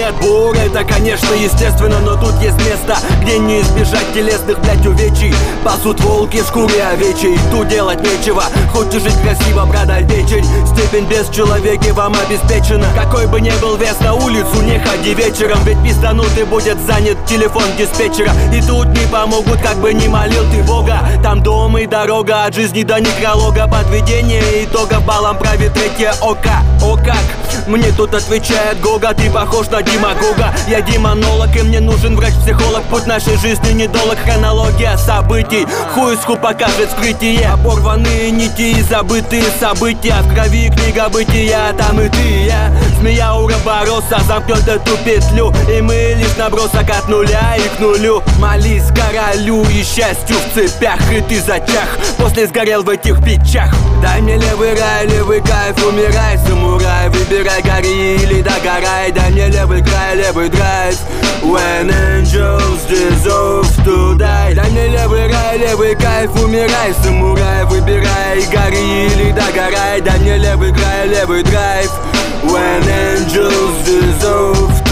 отбор, это конечно естественно, но тут есть место, где не избежать телесных, блять, увечий. Пасут волки в шкуре овечьей, тут делать нечего. Хочешь жить красиво, продай печень. Степень без человеки вам обеспечена. Какой бы ни был вес, на улицу не ходи вечером, ведь пизданутый будет занят телефон диспетчера. И тут не помогут, как бы ни молил ты Бога. Там дом и дорога, от жизни до некролога. Подведение итогов балом правит третье око. О как, мне тут отвечает Гога: ты похож на демагога. Я демонолог, и мне нужен врач-психолог. Путь нашей жизни недолг, хронология событий. Хуй с ху покажет вскрытие. Оборванные нити и забытые события. В крови книга бытия, там и ты, я. Змея уробороса замкнет эту петлю, и мы лишь набросок от нуля и к нулю. Молись королю и счастью в цепях, и ты затях, после сгорел в этих печах. Дай мне левый рай, левый кайф, умирай, самурай. Выбирай, гори или догорай. Дай мне левый край, левый драйв. When angels deserve to die. Дай мне левый рай, левый кайф, умирай, самурай. Выбирай, гори или догорай. Дай мне левый край, левый драйв. When angels deserve